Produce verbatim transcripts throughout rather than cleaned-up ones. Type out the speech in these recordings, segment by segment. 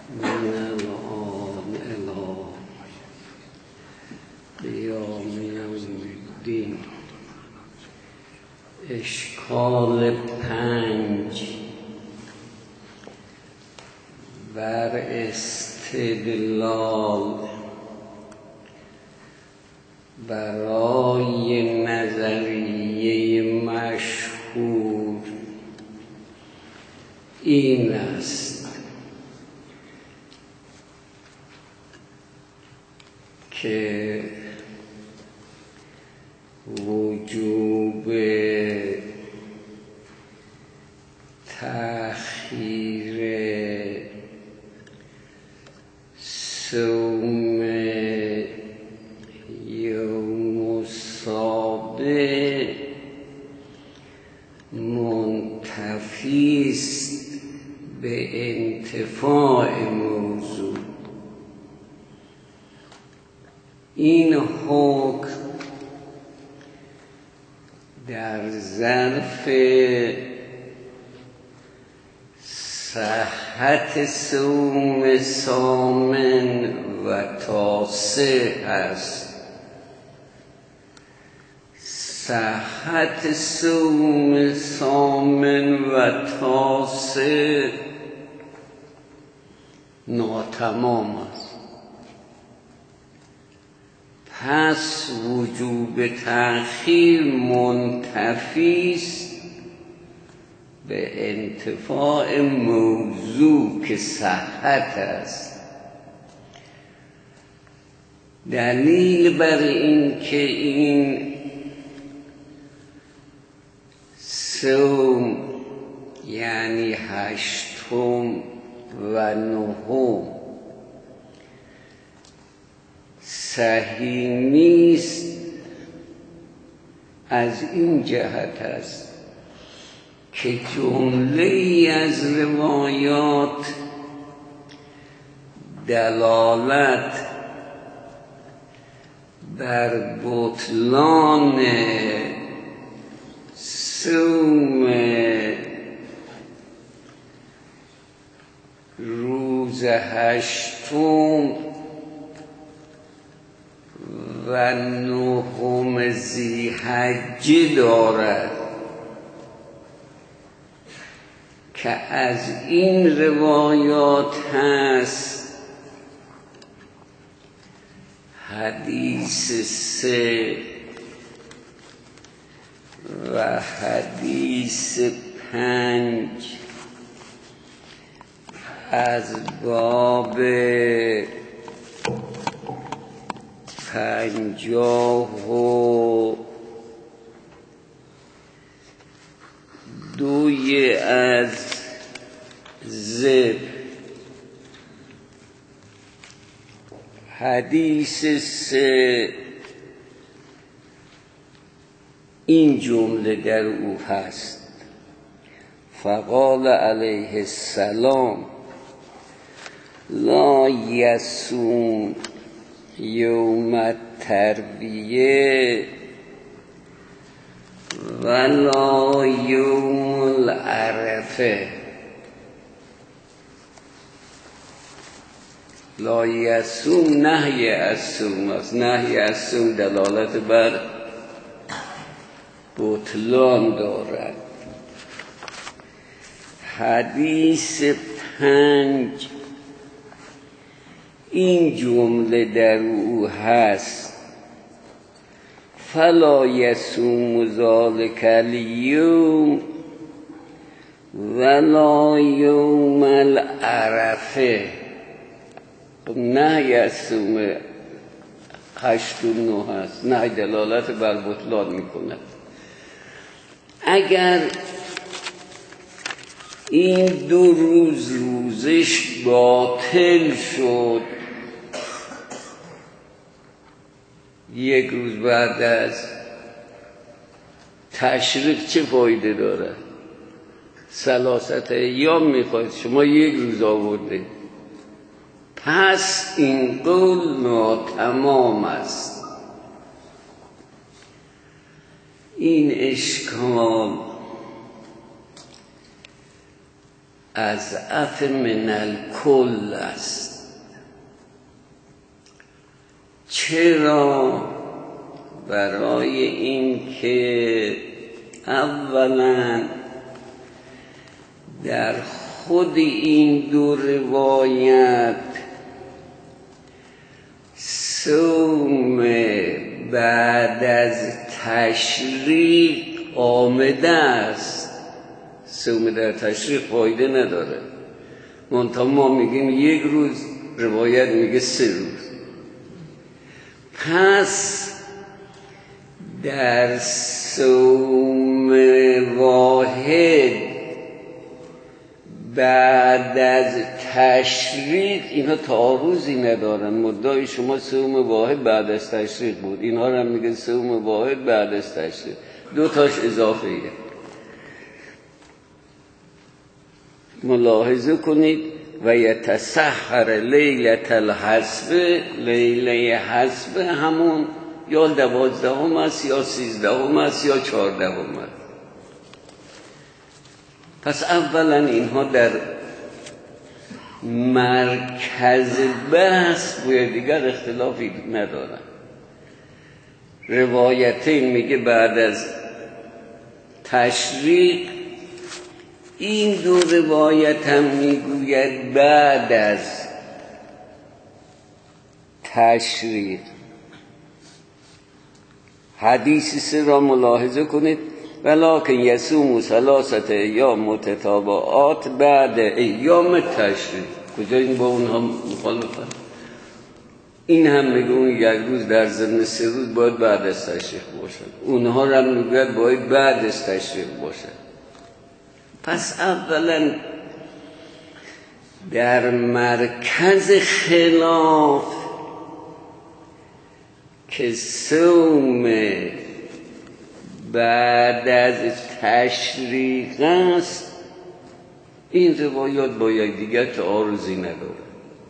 من الان الی قیام یوم الدین. اشکال پنج بر استدلال برای نظریه مشهور این است که وجوب تأخیر صوم یوم السابع منتفی است به انتفاع موضوع. این حکم در ظرف صحت صوم ثامن و تاسع است. صحت صوم ثامن و تاسع ناتمام است. پس وجوب تأخیر منتفی است به انتفاع موضوع که صحت است. دلیل بر این که این صوم یعنی هشتم و نهم صحیح نیست از این جهت است که جمله ای از روایات دلالت بر بطلان صوم روز هشتم و نهم ذی‌حجه دارد که از این روایات هست حدیث سه و حدیث پنج از باب پنجاه و دوی از ذبح. حدیث سه این جمله در او هست: فقال علیه السلام لا یصوم یوم الترویه ولا یوم العرفه. لا یصوم نهی از صوم است. نهی از صوم دلالت بر بطلان دارد. حدیث پنج این جمله در او هست: فلا یصوم ذلک الیوم ولا یوم العرفه. نهی از صوم هشت و نه هست. نهی دلالت بر بطلان میکند. اگر این دو روز روزش باطل شد، یک روز بعد از تشریق چه فایده داره؟ ثلاثت ایام میخواید، شما یک روز آورده، پس این قول ناتمام است. این اشکال اضعف من الکل است. چرا؟ برای این که اولا در خود این دو روایت صوم بعد از تشریق آمده است. صوم در تشریق فایده نداره، منتها ما میگیم یک روز، روایت میگه سه روز. پس در صوم واحد بعد از تشریق اینا تعارضی ندارن. مدعای شما صوم واحد بعد از تشریق بود، اینها رو هم میگه صوم واحد بعد از تشریق، دو تاش اضافه ایه. ملاحظه کنید و یتسحر لیلة الحسب، لیله حسب همون یا دوازدهم است یا سیزدهم است یا چهاردهم است. پس اولا اینها در مرکز بحث و دیگر اختلافی ندارن. روایتین میگه بعد از تشریق، این دو روایت هم میگوید بعد از تشریق. حدیث سه را ملاحظه کنید. ولکن یصوم ثلاثه ایام متتابعات بعد ایام تشریق. کجا این با اونها مخالفت؟ این هم میگه اون یک روز در ضمن سه روز باید بعد از تشریق باشد، اونها هم میگه باید بعد از تشریق باشد. پس اولا در مرکز خلاف که صوم بعد از تشریق است، این روایات با یک دیگر تعارضی نداره.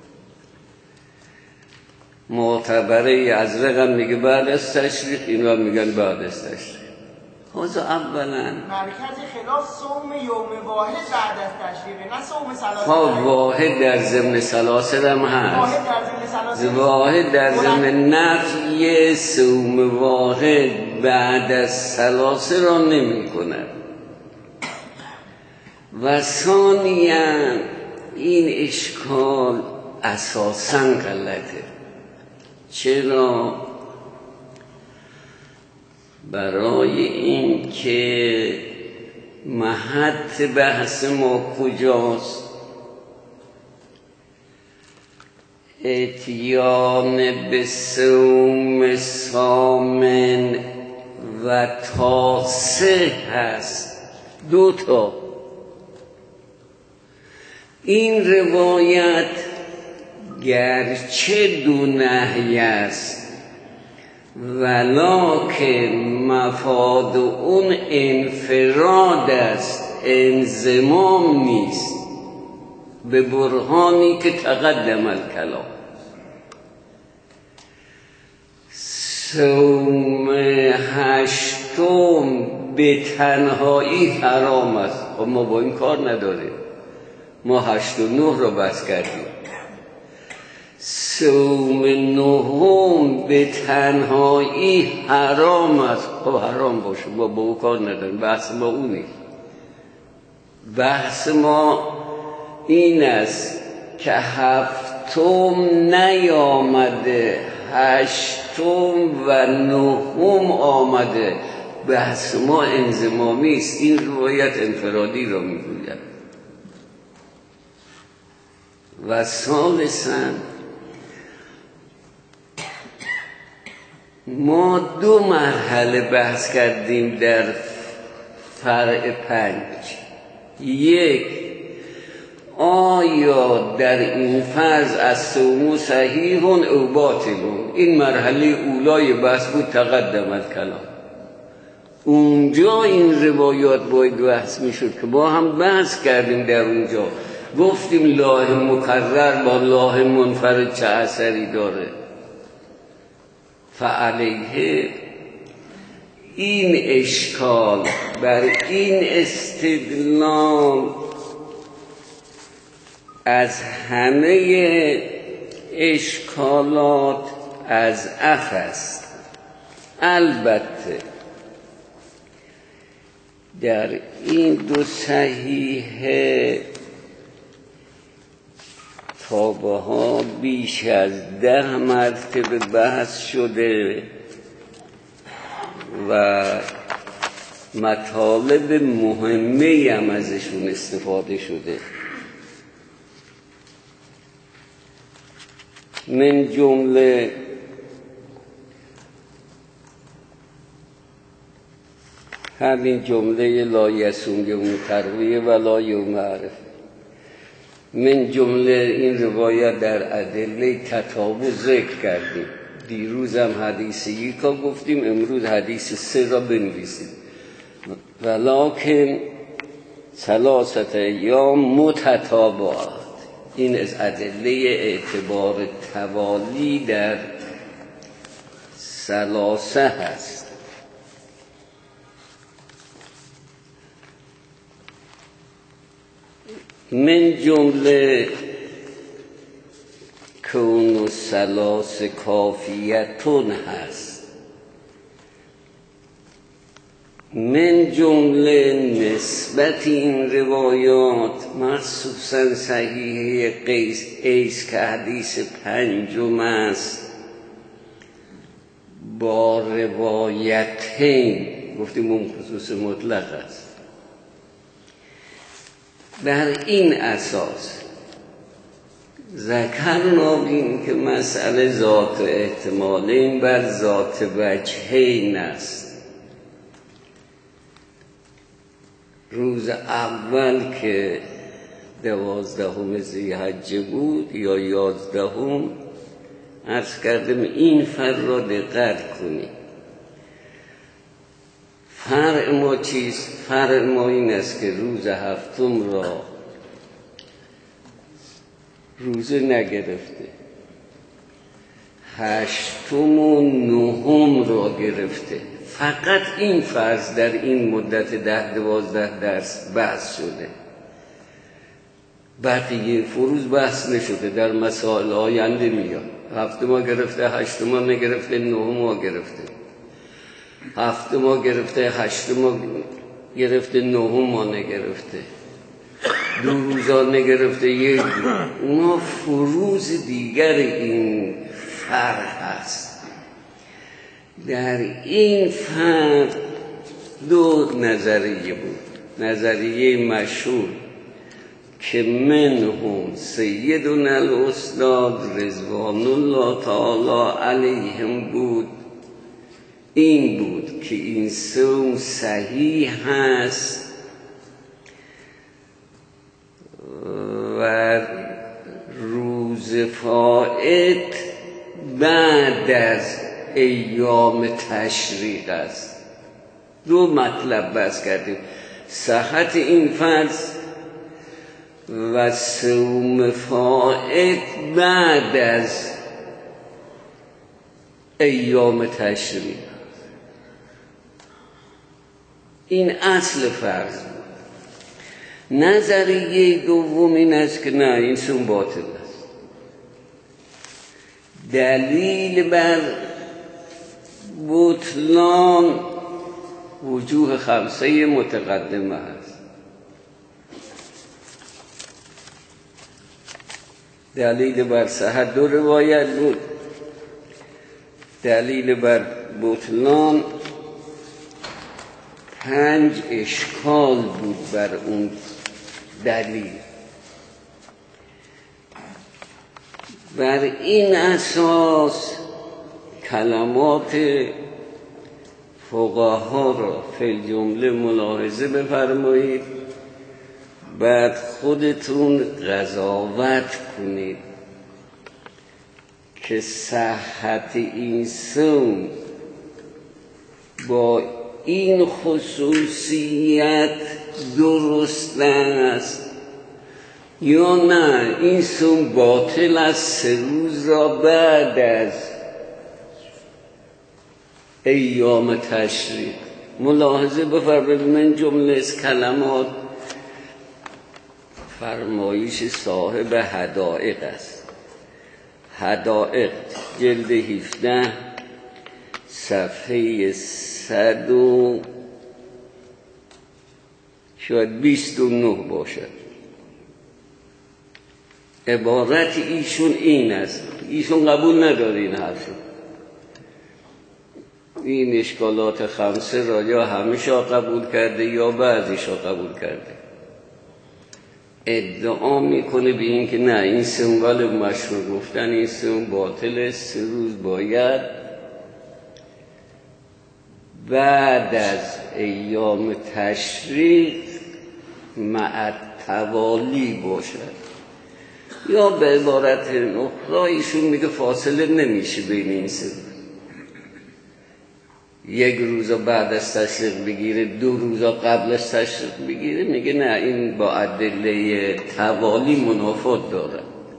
معتبره ازرق هم میگه بعد از تشریق، این هم میگن بعد از تشریق. حاضر اولا مرکز خلاف صوم یوم واحد بعد از تشریق، نه صوم ثلاثه. ها واحد در ضمن ثلاثه هم هست. واحد در ضمن نفی صوم واحد بعد از ثلاثه را نمی کند. و ثانیاً این اشکال اساساً غلطه. چرا؟ برای این که محط بحث ما کجاست؟ اتیان به صوم ثامن و تاسع هست، دو تا. این روایت گرچه دو نهی است، ولکن مفاد اون انفراد است، انضمام نیست، به برهانی که تقدم الکلام. صوم هشتم به تنهایی حرام است. ما با این کار نداریم، ما هشت و نه رو بس کردیم. صوم نهم به تنهایی حرام است. خب حرام باشه، ما با او کار نداریم، بحث ما اون نیست. بحث ما این است که هفتم نیامده، هشتم و نهم آمده. بحث ما انضمامی است. این روایت انفرادی را میگوید. و ثالثاً ما دو مرحله بحث کردیم در فرع پنج. یک، آیا در این فرض از صوم صحیح او باطل؟ این مرحله اولای بحث بود، تقدم الکلام. اونجا این روایات باید بحث میشد که با هم بحث کردیم. در اونجا گفتیم لاه مکرر با لاه منفرد چه اثری داره. فعلیه این اشکال بر این استدلال از همه اشکالات از اف است. البته در این دو صحیحه تابه ها بیش از ده مرتبه بحث شده و مطالب مهمه هم ازشون استفاده شده. من جمله همین جمله لا یسوم یوم ترویه و لا یوم عرفه. من جمله این روایت در ادله تطابق ذکر کردیم. دیروز هم حدیث یکا گفتیم، امروز حدیث سه را بنویسیم. ولکن ثلاثه ایام متتابعات، این از ادله اعتبار توالی در ثلاثه هست. من جمله کون ثلاث کافیتون هست. من جمله نسبت این روایات مخصوصا صحیح قیس ایس که حدیث پنجم است با روایتین، گفتیم اون خصوص مطلق است. در این اساس ذکرنا بین که مسئله ذات احتمالین بر ذات وجهین است. روز اول که دوازدهم ذی‌حجه بود یا یازدهم، عرض کردم این فرق را دقت کنید. فرق ما چیست؟ فرق ما این است که روز هفتم را روزه نگرفته، هشتم و نهم را گرفته. فقط این فرض در این مدت ده دوازده درس بحث شده، بقیه فروض بحث نشده. در مسائل آینده میاد. هفتم ما گرفته، هشتم ما نگرفته، نهم ما گرفته. هفتم ما گرفته، هشتم ما گرفته، نهم ما نگرفته. دو روزا نگرفته، یک دو. اونا فروض دیگر این فرق هست. در این فرق دو نظریه بود. نظریه مشهور که منهم سیدنا الاستاد رضوان الله تعالی علیهم بود، این بود که این صوم صحیح هست و روز فائت بعد از ایام تشریق است. دو مطلب بحث کردیم، صحت این فرض و صوم فائت بعد از ایام تشریق. این اصل فرض. نظریه دوم این است که نه، این صوم باطل است. دلیل بر بطلان وجوه خمسه متقدمه است. دلیل بر صحت دو روایت بود. دلیل بر بطلان پنج اشکال بود بر اون دلیل. بر این اساس کلمات فقها را فی جمله ملاحظه بفرمایید، بعد خودتون قضاوت کنید که صحت این صوم با این خصوصیت درست است یا نه این صوم باطل است سه روز را بعد از ایام تشریق. ملاحظه بفرمایید من جمله از کلمات فرمایش صاحب حدائق است. حدائق جلد هفده صفحه صد و شاید بیست و نه باشد. عبارت ایشون این است، ایشون قبول نداره این حرف، این اشکالات خمسه را یا همیشه قبول کرده یا بعضیش قبول کرده. ادعا میکنه به این که نه، این سنوال مشهور گفتن این سن باطل، سه روز باید بعد از ایام تشریق مع توالی باشد، یا به عبارت اخرى ایشون میگه فاصله نمیشه بین این سه روز، یک روزا بعد از تشریق بگیره، دو روزا قبل از تشریق بگیره. میگه نه، این با ادله توالی منافات داره.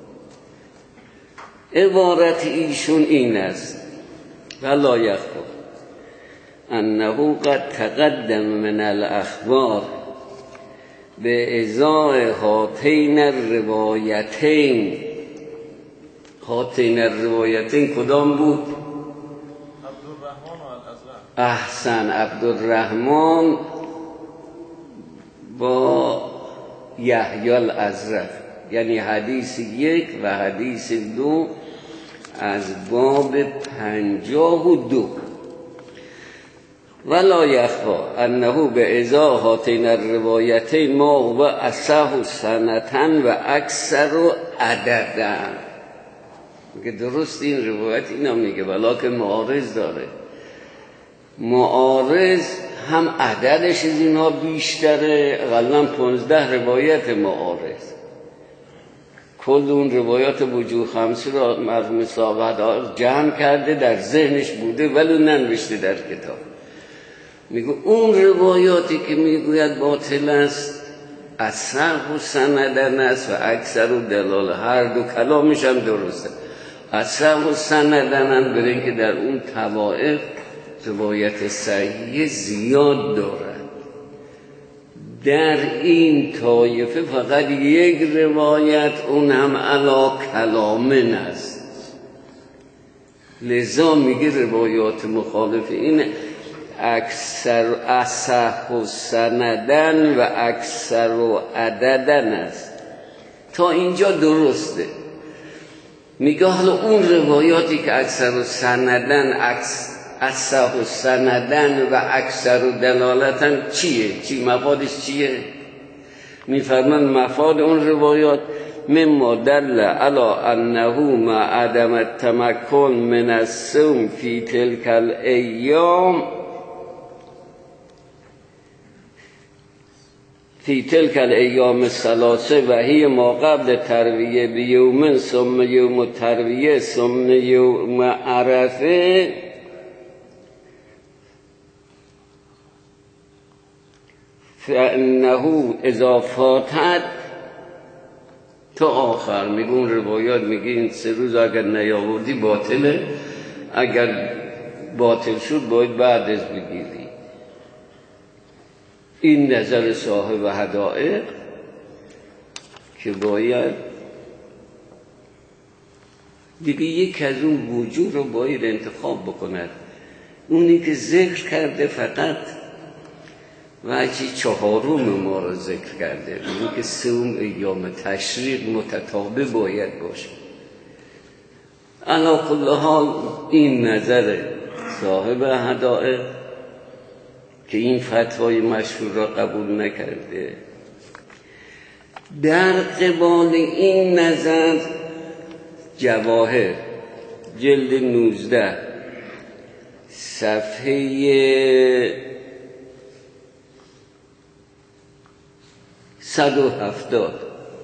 عبارت ایشون این است: ولا یخفی انه قد تقدم من الاخبار به ازای هاتین الروایتین. هاتین الروایتین کدام بود؟ احسن، عبدالرحمن با یحیی الازرق، یعنی حدیث یک و حدیث دو از باب پنجاه و دو. ولا یخفی انه به ازا هاتین الروایتین ما هو اصح سنتن و اکثر عددن. میگه درست این روایت اینا میگه، ولیکن معارض داره. معارض هم عددش از اینها بیشتره، اقلا پانزده روایت معارض. کل اون روایات وجوه خمسی را مرحوم صاحب جمع کرده، در ذهنش بوده ولی ننوشته در کتاب. میگه اون روایاتی که میگوید باطل است اصح و سندن است و اکثر و دلال، هر دو کلامش هم درسته. اصح و سندن برای اینکه در اون طوائف روایت صحیح زیاد دارد، در این طایفه فقط یک روایت، اون هم علا کلامن است. لذا میگه روایات مخالف این اکثر اصح و سندن و اکثر و عددن است. تا اینجا درسته. میگه حالا اون روایاتی که اکثر و سندن، اصح و سندن و اکثر و دلالتن چیه؟ چی مفادش چیه؟ میفرمان مفاد اون روایات مما دل علی انه مع عدم التمکن من الصوم فی تلک الایام فی تلک الایام الثلاثه و هی ما قبل ترویه بیومن ثم یوم ترویه ثم یوم عرفه فانه اذا فاتت تا آخر. میگه اون روایات میگه این سه روز اگر نیاوردی باطله، اگر باطل شد باید بعد از بگیری. این نظر صاحب حدائق که باید دیگه یک از اون وجوه رو باید انتخاب بکند. اونی که ذکر کرده فقط وجه چهارم ما رو ذکر کرده، اونی که سوم ایام تشریق متتابع باید باشه. علی کل حال این نظر صاحب حدائق که این فتوای مشهور را قبول نکرده. در قبال این نظر جواهر جلد نوزده صفحه صد و هفتاد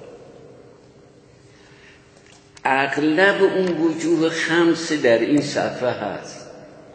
اغلب اون وجوه خمسه در این صفحه هست.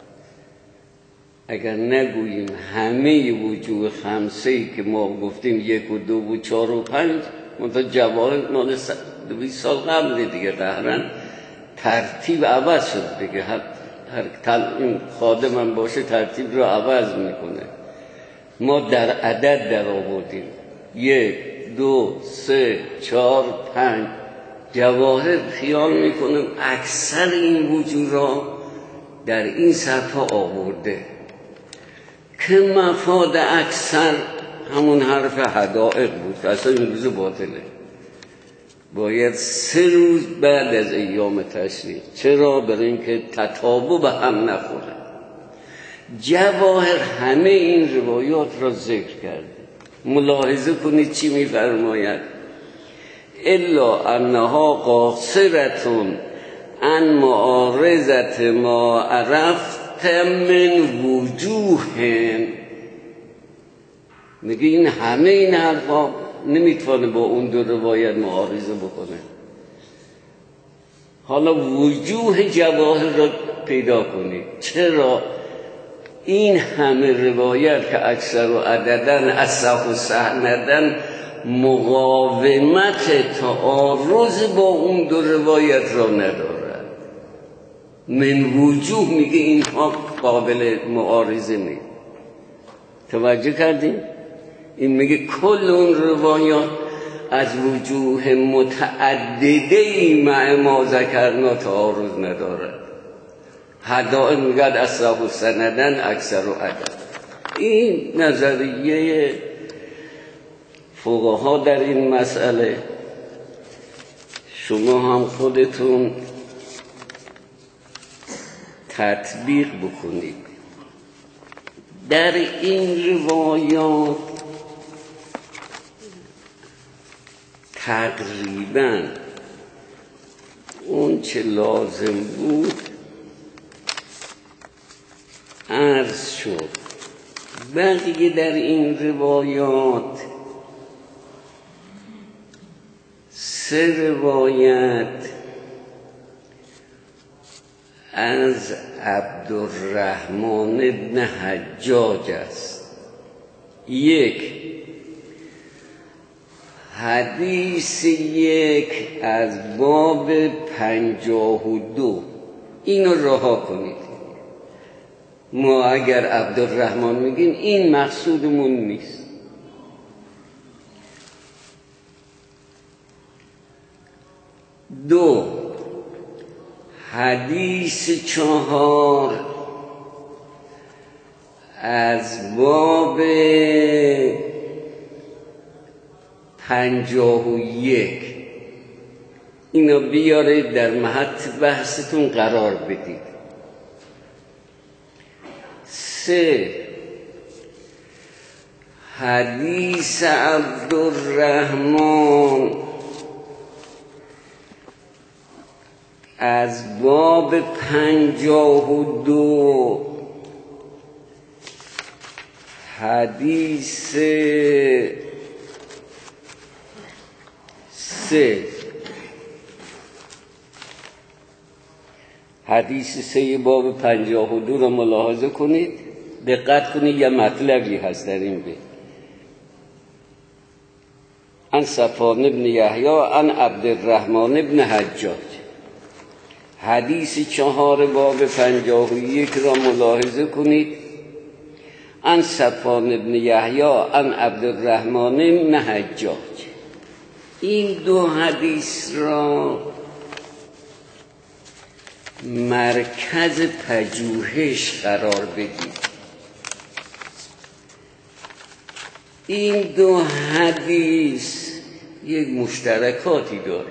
اگر نگوییم همه وجوه خمسه‌ای که ما گفتیم یک و دو و چهار و پنج، منتها جواهر مال دویست سال قبل دیگه قهرن ترتیب عوض شد دیگه. هر, هر این خادمم باشه ترتیب رو عوض میکنه. ما در عدد در آوردیم یک دو سه چهار پنج جواهر خیال میکنم اکثر این وجورا در این صفحه آورده که مفاد اکثر همون حرف حدائق بود. اصلا این روز باطله، باید سه روز بعد از ایام تشریق. چرا؟ برای اینکه تطابق به هم نخوره. جواهر همه این روایات را ذکر کرده. ملاحظه کنید چی میفرماید: الا انها قاصرتون ان معارضت ما عرفت من وجوه. میگه این همه این حرفا نمیتونه با اون دو روایت معارضه بکنه. حالا وجوه جواهر را پیدا کنید. چرا؟ این همه روایت که اکثر و عددن اصح و سندن مقاومت تعارض با اون دو روایت را ندارد. من وجوه میگه اینها قابل معارضه نیست. توجه کردیم؟ این میگه کل اون روایات از وجوه متعدده مع ما ذکرنا تعارض ندارد. حدائق میگه اصح و سندن اکثر و عدد. این نظریه فقها در این مسئله. شما هم خودتون تطبیق بکنید. در این روایات تقریبا اون چه لازم بود عرض شد. بقیه در این روایات سه روایت از عبدالرحمن ابن حجاج است. یک حدیث یک از باب پنجاه و دو. اینو رها کنید. ما اگر عبدالرحمن میگیم این مقصودمون نیست. دو حدیث چهار از باب پنجاه و یک. اینا بیاره در محط بحثتون قرار بدید. سه حدیث عبدالرحمن از باب پنجاه و دو. حدیث سه حدیث سه باب پنجاه و دو رو ملاحظه کنید. دقت کنید یه مطلبی هست در این بیت. عن صفوان ابن یحیی عن عبدالرحمن ابن حجاج. حدیث چهار باب پنجاه و یک را ملاحظه کنید. عن صفوان ابن یحیی عن عبدالرحمن ابن حجاج. این دو حدیث را مرکز پژوهش قرار بدید. این دو حدیث یک مشترکاتی دارد.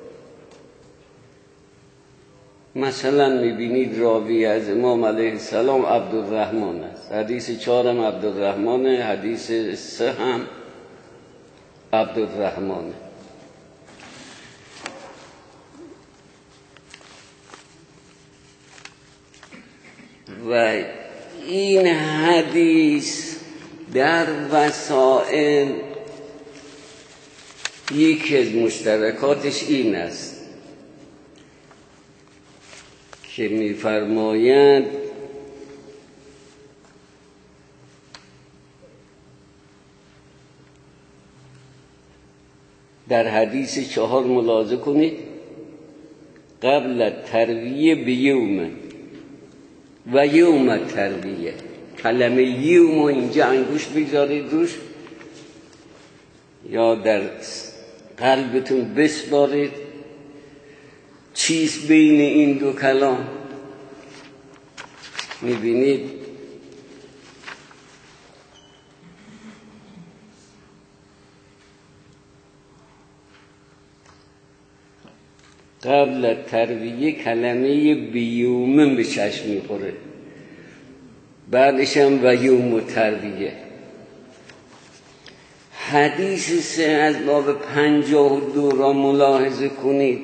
مثلا میبینید راوی از امام علیه السلام عبدالرحمن است. حدیث چهارم عبدالرحمن، حدیث سه هم عبدالرحمن. و این حدیث در وسائل یکی از مشترکاتش این است که می‌فرماید در حدیث چهار ملاحظه کنید قبل ترویه به یوم و یوم ترویه. کلمه یوم اینجا انگوش بگذارید روش، یا در قلبتون بسپارید چیز بین این دو کلام. میبینید قبل ترویه کلمه بیومن به چشم میخوره، بعدش هم و یوم ترویه. حدیث سه از باب پنجاه و دو را ملاحظه کنید.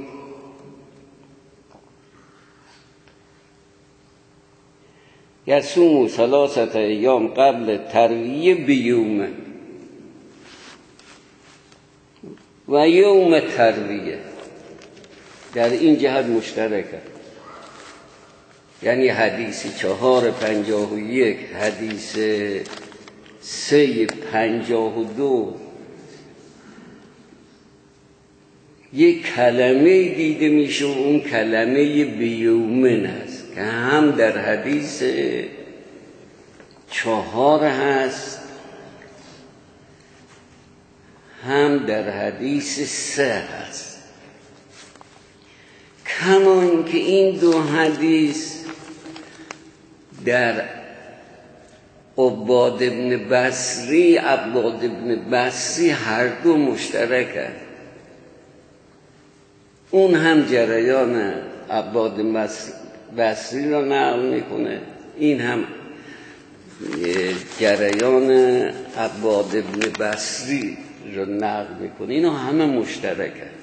یصوم ثلاثة ایام قبل ترویه بیوم و یوم ترویه، در این جهت مشترکه. یعنی حدیث چهار پنجاه و یک، حدیث سه پنجاه و دو یک کلمه دیده میشه، اون کلمه بیومن است که هم در حدیث چهار هست هم در حدیث سه هست. کما اینکه این دو حدیث در عباد ابن بصری عباد ابن بصری هر دو مشترک هست. اون هم جریان عباد بصری را نقل میکنه، این هم جریان عباد ابن بصری را نقل میکنه، اینا همه مشترک هست.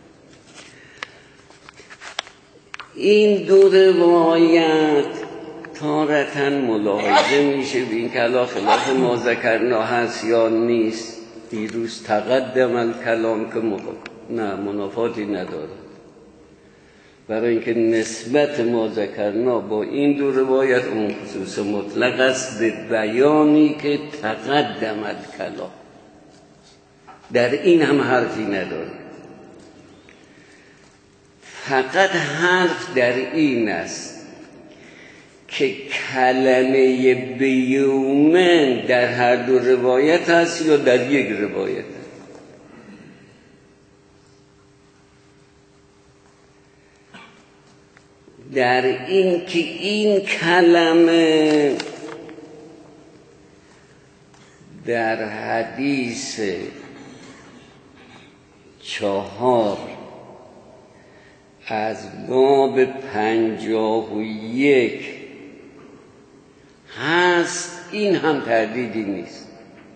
این دو روایت تارتاً ملاحظه میشه به این که علا خلاف ما ذکرنا هست یا نیست. دیروز تقدم الکلام که نه منافاتی نداره، برای اینکه نسبت ما ذکرنا با این دو روایت اون خصوص مطلق است به بیانی که تقدم الکلام، در این هم حرفی نداره. فقط حرف در این است که کلمه بیومن در هر دو روایت هست یا در یک روایت هست. در این که این کلمه در حدیث چهار از باب پنجاه و یک هست، این هم تردیدی نیست.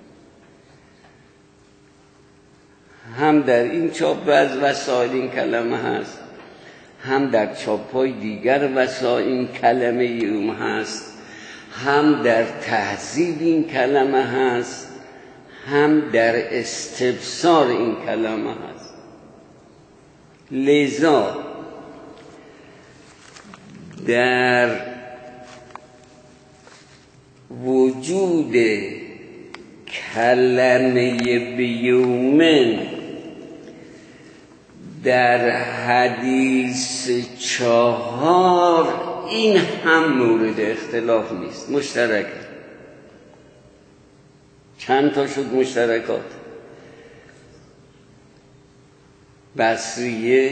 هم در این چاپ از وسائل این کلمه هست، هم در چاپ‌های دیگر وسائل این کلمه یوم هست، هم در تهذیب این کلمه هست، هم در استبصار این کلمه هست. لذا در وجود کلمه بیومن در حدیث چهار این هم مورد اختلاف نیست، مشترک. چند تا شد مشترکات؟ بصری یک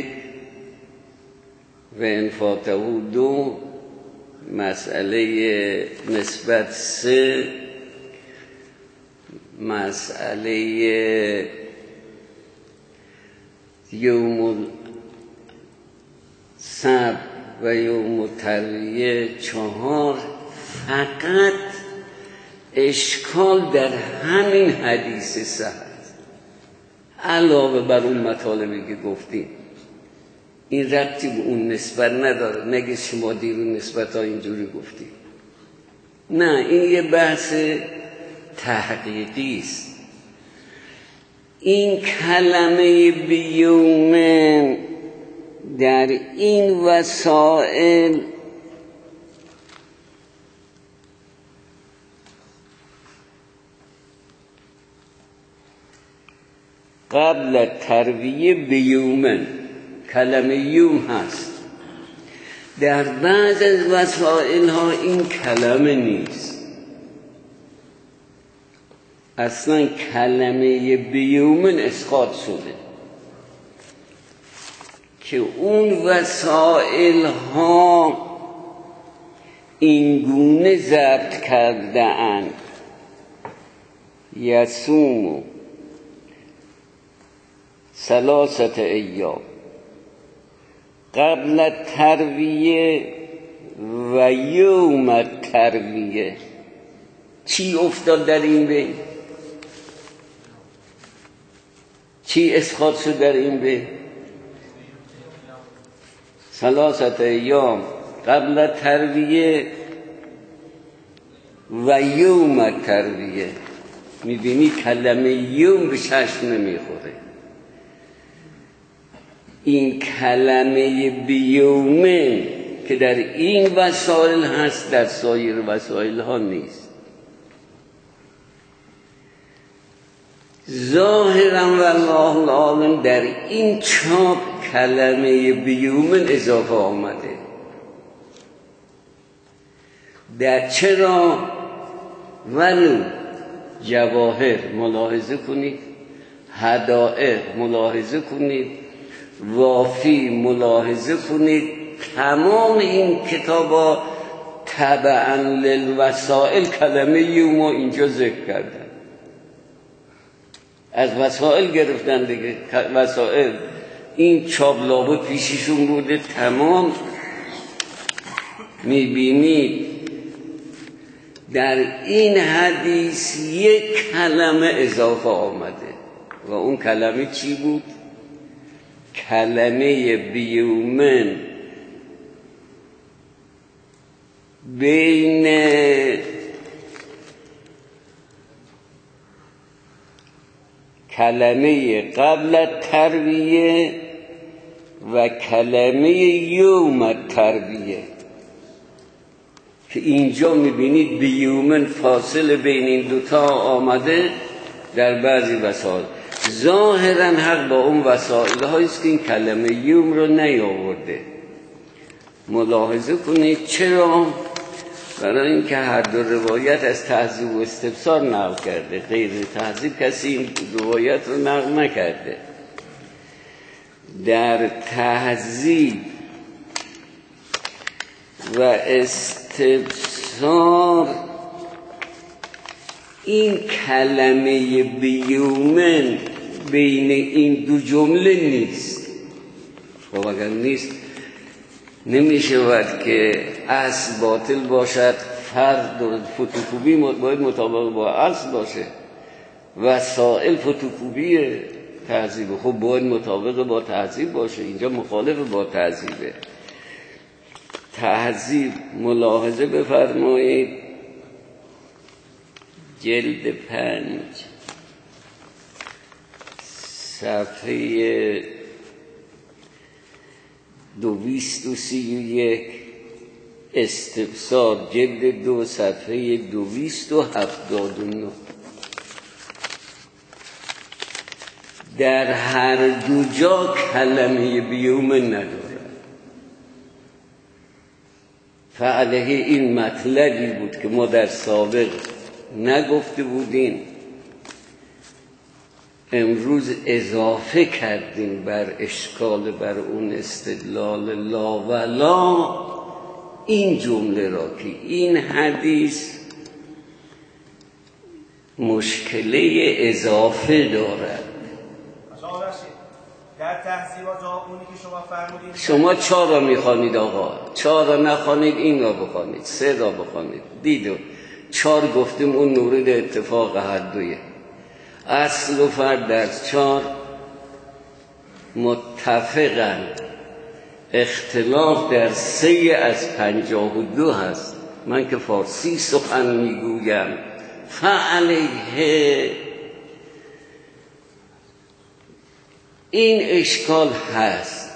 و انفاته دو، مسئله نسبت سه، مسئله یوم السبت و یوم الترویه چهار. فقط اشکال در همین حدیث سه هست، علاوه بر اون مطالبی که گفتیم. این ربطی به اون نسبت نداره، نگه شما دیرون نسبت ها اینجوری گفتیم. نه، این یه بحث تحقیقی است. این کلمه بیومن در این وسائل قبل ترویه بیومن کلمه یوم هست، در بعض از وسائل ها این کلمه نیست. اصلا کلمه بیومن اسقاط شده که اون وسائل ها این گونه ضبط کرده اند یصوم ثلاثه ایام قبل ترویه و یوم ترویه. چی افتاد در این بین؟ چی اسقاط شد در این بین؟ ثلاثه ایام قبل ترویه و یوم ترویه. میبینی کلمه یوم به چشم نمیخوره. این کلمه بیومن که در این وسائل هست در سایر وسائل ها نیست. ظاهرا والله العالم در این چاپ کلمه بیومن اضافه آمده. در چرا ولو جواهر ملاحظه کنید، هدائر ملاحظه کنید، وافی ملاحظه کنید، تمام این کتابا تبعا للوسائل کلمه یوم اینجا ذکر کردن. از وسائل گرفتن دیگه. وسائل این چابلابه پیششون بوده تمام. میبینید در این حدیث یک کلمه اضافه آمده و اون کلمه چی بود؟ کلمه بیومن بین کلمه قبل ترویه و کلمه یوم ترویه که اینجا میبینید بیومن فاصله بین این دوتا آمده در بعضی وسائل. ظاهرا حق با اون وسائل هاییست که این کلمه یوم رو نیاورده. ملاحظه کنید چرا؟ برای اینکه هر دو روایت از تهذیب و استفسار نقل کرده، غیر تهذیب کسی این روایت رو نقل نکرده. در تهذیب و استفسار این کلمه بیومن بین این دو جمله نیست. خب اگر نیست نمیشه باید که اصل باطل باشد، فرد و فتوکوبی باید مطابق با اصل باشه. وسائل فتوکوبی تهذیب خب باید مطابق با تهذیب باشه، اینجا مخالف با تهذیبه. تهذیب ملاحظه بفرمایید جلد پنج صفحه دویست و سی و یک، استفسار جلد دو صفحه دویست و هفتاد و نه. در هر دو جا کلمه بیومن نداره. فعلیه این مطلبی بود که ما در سابق نگفته بودیم، امروز اضافه کردیم بر اشکال بر اون استدلال لا ولا این جمله را که این حدیث مشکله اضافه دارد. در تحصیل جا اونی که شما فرمودید شما چهار را میخوانید آقا، چهار را نخوانید این را بخوانید، سه را بخوانید. دیدو چهار گفتیم اون مورد اتفاق هر دویه. اصل و فرد در چهار متفقند، اختلاف در سه از پنجاه و دو هست. من که فارسی سخن میگویم فعلیه این اشکال هست.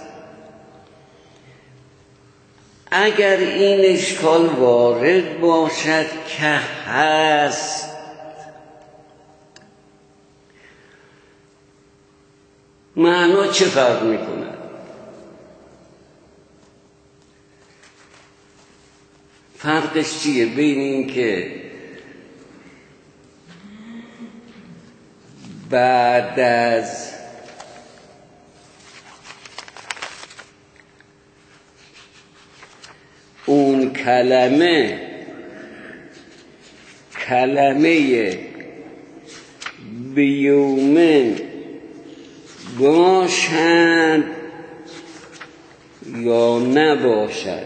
اگر این اشکال وارد باشد که هست، معنا چه فرق میکنه؟ فرقش چیه بین این که بعد از اون کلمه کلمه بیومن باشد یا نباشد.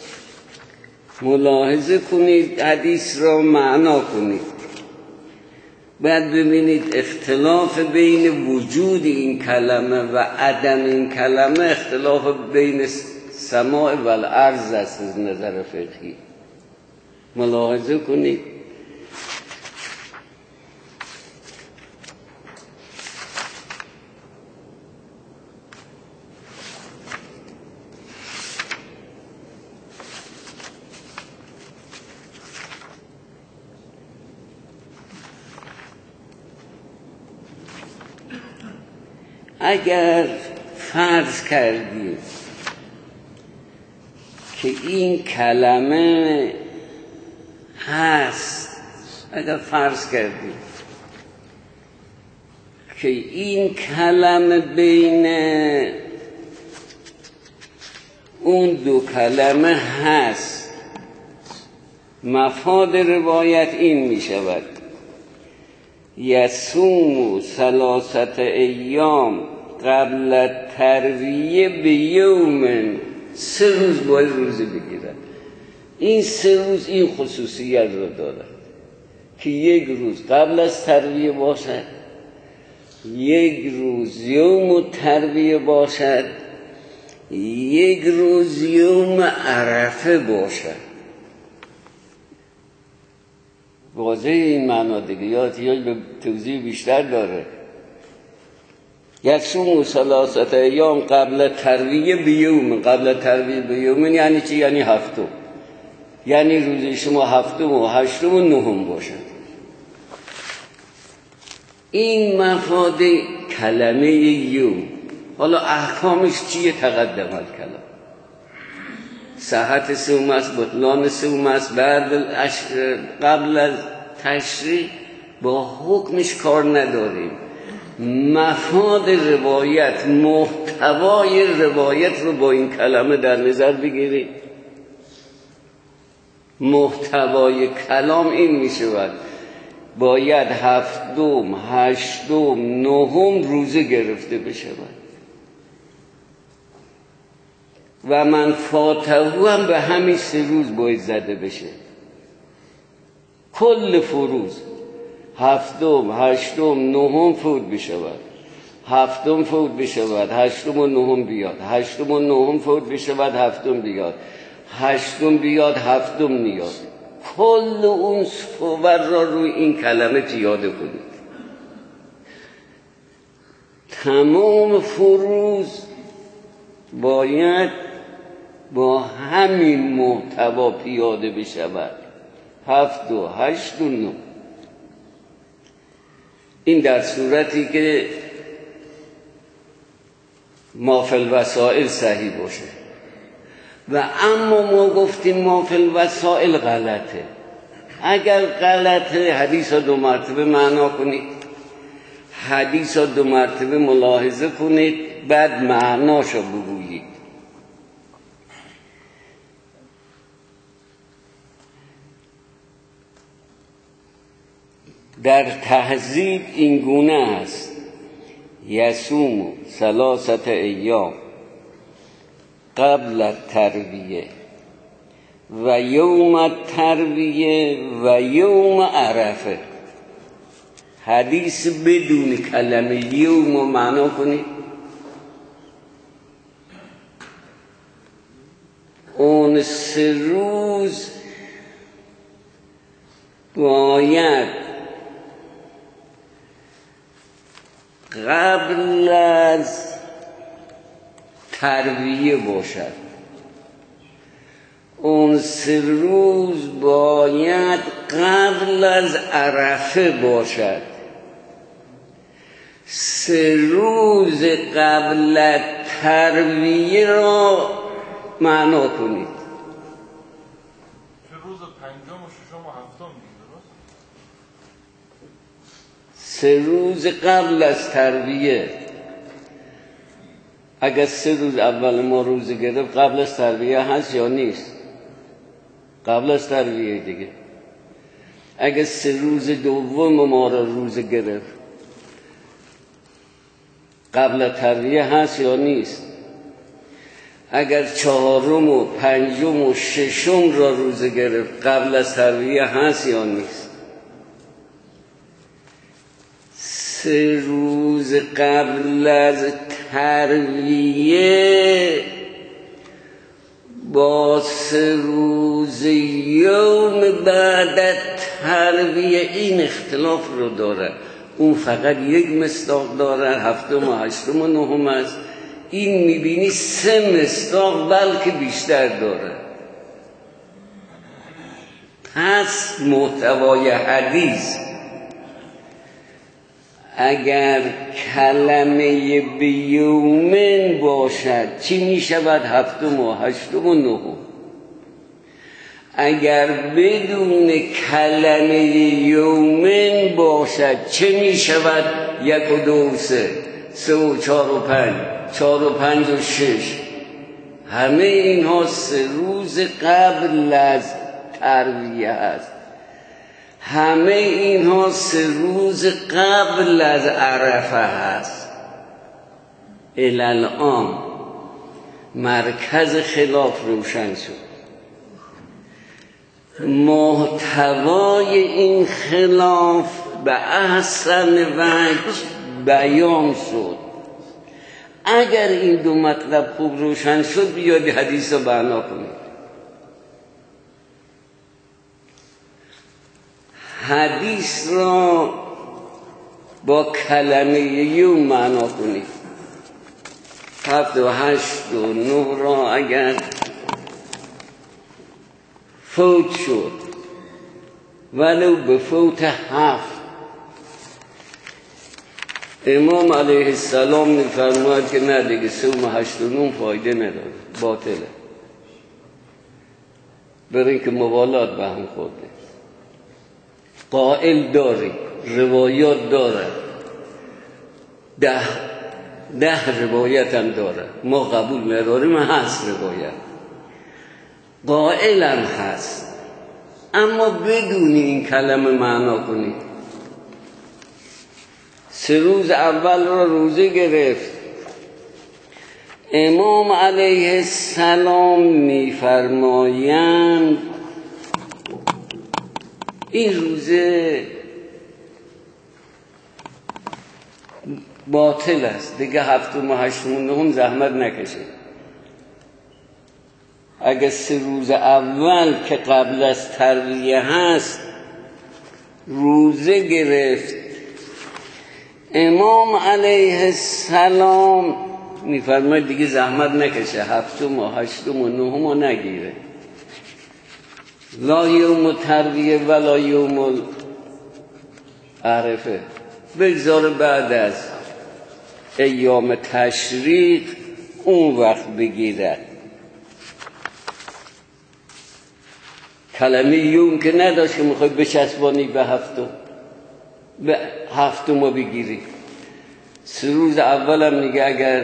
ملاحظه کنید، حدیث را معنا کنید، بعد ببینید اختلاف بین وجود این کلمه و عدم این کلمه اختلاف بین سماع و الارض است از نظر فقهی. ملاحظه کنید. اگر فرض کردیم که این کلمه هست، اگر فرض کردیم که این کلمه بین اون دو کلمه هست، مفاد روایت این می شود: یصوم ثلاثه ایام قبل ترویه به یوم، سه روز باید روزه بگیرد. این سه روز این خصوصیت رو دارد که یک روز قبل از ترویه باشد، یک روز یوم ترویه باشد، یک روز یوم عرفه باشد. واضحه این معنا دیگه، یا احتیاج به توضیح بیشتر داره؟ یصوم ثلاثه ایام قبل ترویه بیوم. قبل ترویه بیوم یعنی چی؟ یعنی هفتم، یعنی روز شما هفتم و هشتم و نهم باشد. این مفاد کلمه یوم. حالا احکامش چیه؟ تقدم الکلام، صحت صوم است، بطلان صوم است. بعد قبل از تشریع با حکمش کار نداریم. مفاد روایت، محتوای روایت رو با این کلمه در نظر بگیرید. محتوای کلام این می شود: باید هفتم، هشتم، نهم روزه گرفته بشود و من فاتحه هم به همین سه روز باید زده بشه. کل فروض هفتم، هشتم، نهم فوت بشود، هفتم فوت بشود، هشتم و نهم بیاد، هشتم و نهم فوت بشود، هفتم بیاد، هشتم بیاد، هفتم نیاد. کل اون صور را روی این کلمه پیاده کنید. تمام فروض باید با همین محتوا پیاده بشود: هفت و هشت و نه. این در صورتی که ما فی الوسائل صحیح باشه. و اما ما گفتیم ما فی الوسائل غلطه. اگر غلطه، حدیث ها دو مرتبه معنا کنید، حدیث ها دو مرتبه ملاحظه کنید، بعد معناشو بگویید. در تهذیب این گونه است: یصوم ثلاثه ایام قبل الترویه و یوم الترویه و یوم عرفه. حدیث بدون کلمه یوم رو معنا کنید. اون سه روز باید قبل از ترویه باشد. اون سه روز باید قبل از عرفه باشد. سه روز قبل از ترویه را معنا کنید. سه روز پنجم و ششم و هفتم، درست؟ سه روز قبل از ترویه. اگر سه روز اول ما روزه گرفت قبل از ترویه هست یا نیست؟ قبل از ترویه دیگه. اگر سه روز دوم ما را روزه گرفت قبل از ترویه هست یا نیست؟ اگر چهارم و پنجم و ششم را روزه گرفت قبل از ترویه هست یا نیست؟ سه روز قبل از ترویه با سه روز یوم بعد از ترویه این اختلاف رو داره. اون فقط یک مصداق داره، هفتم و هشتم و نهم است. این میبینی سه مصداق بلکه بیشتر داره. پس محتوای حدیث اگر کلمه بیومن باشد چی میشود؟ هفتم و هشتم و نهم. اگر بدون کلمه یومن باشد چه میشود؟ یک و دو و سه، سه و چار و پنج، چار و پنج و شش. همه اینها سه روز قبل از ترویه است. همه اینها سه روز قبل از عرفه هست. الان مرکز خلاف روشن شد. محتوای این خلاف به احسن وجه بیان شد. اگر این دو مطلب خوب روشن شد بیاد حدیث رو بنا کنید. حدیث را با کلمه یوم معنا کنید. هفت و هشت و نه را اگر فوت شد ولو به فوت هفت، امام علیه السلام می‌فرماید که نه دیگه سوم هشت و نه فایده نداره، باطله، برای اینکه موالات به هم خورده. قائل داری، روایات داره، ده ده روایت هم داره، ما قبول نداریم، هست روایت، قائل هم هست، اما بدون این کلمه معنا کنید. سه روز اول را روزه گرفت. امام علیه السلام می‌فرمایند این روزه باطل است، دیگه هفتم و هشتم و نهم زحمت نکشه. اگه سه روز اول که قبل از ترویه هست روزه گرفت، امام علیه السلام میفرماید دیگه زحمت نکشه، هفتم و هشتم و نهم رو نگیره. لا یوم ترویه ولا یوم عرفه، بگذار بعد از ایام تشریق اون وقت بگیرد. کلمه یوم که نداشت که میخوای بچسبانی به هفتم، به هفتم رو بگیری. سه روز اولم میگه اگر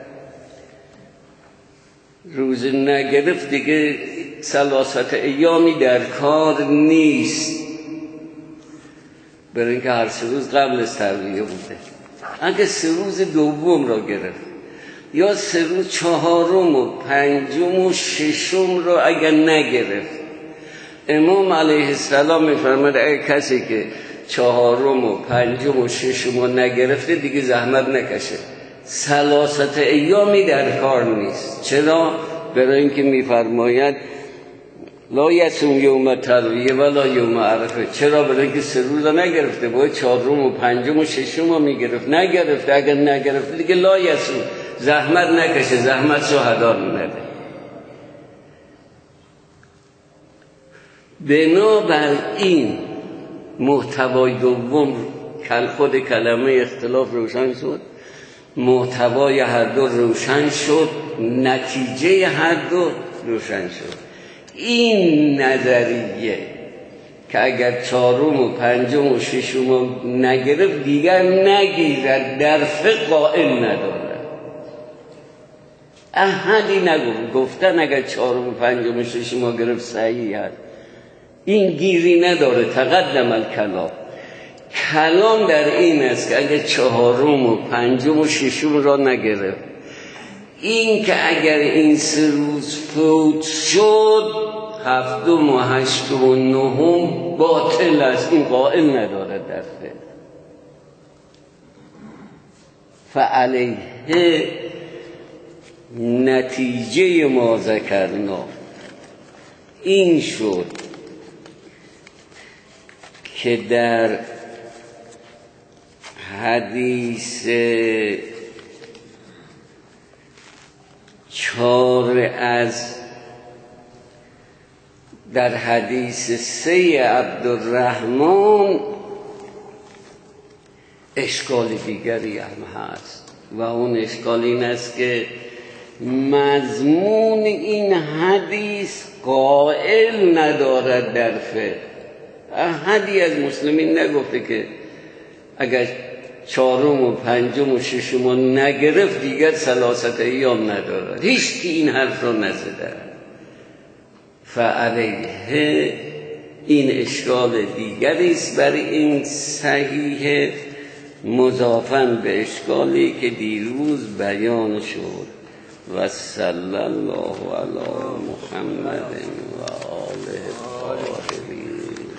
روز نگرفت دیگه ثلاثت ایامی در کار نیست، برای اینکه هر سه روز قبل از ترویه بوده. اگه سه روز دوم را گرفت یا سه روز چهارم و پنجم و ششم را اگر نگرفت، امام علیه السلام میفرماید اگه کسی که چهارم و پنجم و ششم رو نگرفته دیگه زحمت نکشه، ثلاثت ایامی در کار نیست. چرا؟ برای اینکه میفرماید لا یصوم یوم ترویه ولا یوم عرفه. چرا؟ برای اینکه سه روز نگرفته، باید چهارم و پنجم و ششم رو میگرفت، نگرفته. اگر نگرفته دیگه لا یصوم، زحمت نکشه، زحمت شهدا رو نده. بنابراین محتوای دوم کل خود کلمه اختلاف روشن شد، محتوای هر دو روشن شد، نتیجه هر دو روشن شد. این نظریه که اگر چهارم و پنجم و ششم رو نگرفت دیگر نگیرد، در فقه قائل ندارد. احدی نگفت، گفتن اگر چهارم و پنجم و ششم رو گرفت صحیح هست، این گیری نداره. تقدم الکلام، کلام در این است که اگر چهارم و پنجم و ششم را نگرفت، این که اگر این سه روز فوت شد هفتم و هشتم و نهم باطل است، این قائل نداره در فقه. فعلیه نتیجه ما ذکرنا این شد که در حدیث چهار از در حدیث سه عبدالرحمن اشکال دیگری هم هست و اون اشکال این است که مضمون این حدیث قائل ندارد در فقه. احدی از مسلمین نگفته که اگر چهارم و پنجم و ششم رو نگرفت دیگر ثلاثت ایام ندارد. هیچ کی این حرف رو نزده. فعلیه این اشکال دیگری است بر این صحیح، مضافاً به اشکالی که دیروز بیان شد. و صلی الله علی محمد و